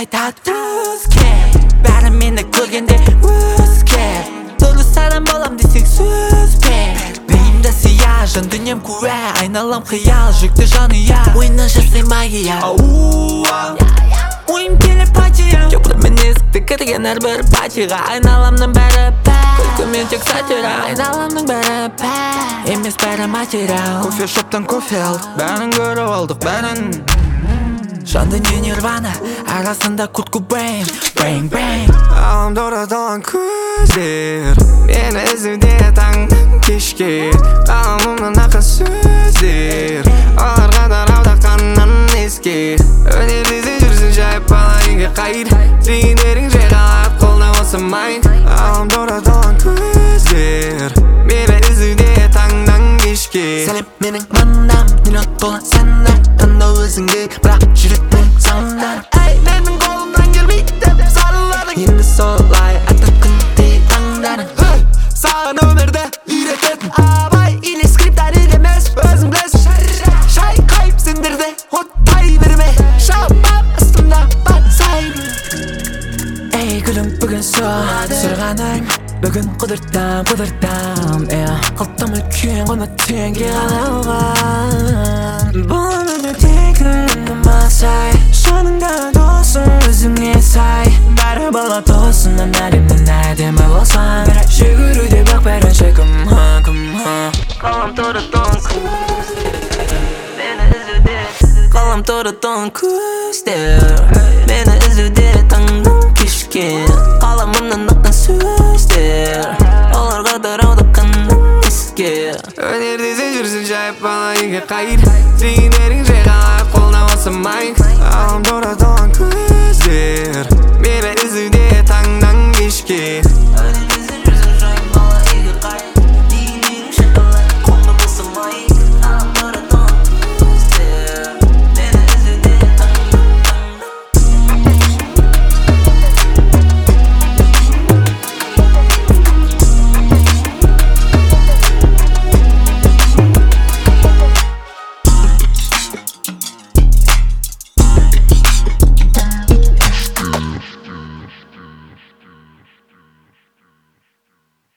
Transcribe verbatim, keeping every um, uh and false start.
다 투스케 бәрі мені көргенде өзге түрлі сәлем балам десек сөзбе бейімді сия жан дүнием куә айналам қиял жүкті жанұя ойыннан жасай магия ойым келер патия кептірмен есікті кірген әрбір патиға айналамның бәрі пәк күлкімен тек сатира айналамның бәрі пәк емес бәрі материал кофе шоптан кофе алдық бәрін көріп алдық бәрін жан дүние нирвана арасында Курт Кобейн бэнг бэнг ғаламда оратылған көздер мені іздеуде таңнан кешке қаламымнан аққан сөздер олар қатар аудаққаннан еске өнер десе жүрсін жайып бала үйге қайт дегендерің жай қалады қолда болса майын ғаламда оратылған көздер мені іздеуде таңнан кешке сәлем менің маңдам миллион толы сәнім таңдау өзіңде бірақ жүректің саңдан әй менің қолымнан келмейді сарыладың енді солай аттап күнде таңданың саған өмірді үйрететін абай или скриптарик емес өзің білесің шайқайып сендерді оттай берме шапап астымда батсайын ей гүлім бүгін сол сұрғаның бүгін құдыртам құдыртам қылтым үлкен құны теңге қалауған бұл өмірде тек гүлімнің масай жаныңда досың өзіңе сай бәрі бала тосын әлемнің әдемі болсаң бірақ жүгіруде бақ бәрінше кім ха кім ха ғаламторы тоң мені іздеуде ғаламторы тоң көздер мені іздеуде таңнан кешке қаламымнан аққан сөздер олар қатар аудаққаннан еске өнер десе жүрсін жайып бала үйге қайт дегендерің жай қалады қолда болса майын ғаламда оратылған көздер